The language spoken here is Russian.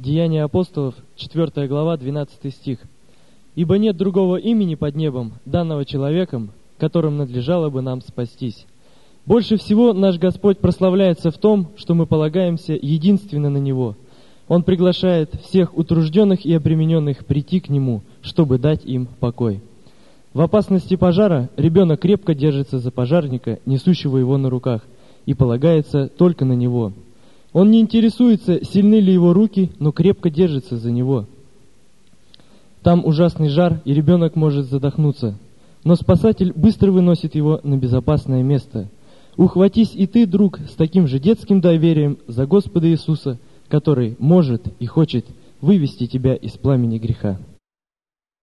Деяния апостолов, 4 глава, 12 стих. «Ибо нет другого имени под небом, данного человеком, которым надлежало бы нам спастись». Больше всего наш Господь прославляется в том, что мы полагаемся единственно на Него. Он приглашает всех утружденных и обремененных прийти к Нему, чтобы дать им покой. В опасности пожара ребенок крепко держится за пожарника, несущего его на руках, и полагается только на него. Он не интересуется, сильны ли его руки, но крепко держится за него. Там ужасный жар, и ребенок может задохнуться, но Спасатель быстро выносит его на безопасное место. Ухватись и ты, друг, с таким же детским доверием за Господа Иисуса, который может и хочет вывести тебя из пламени греха.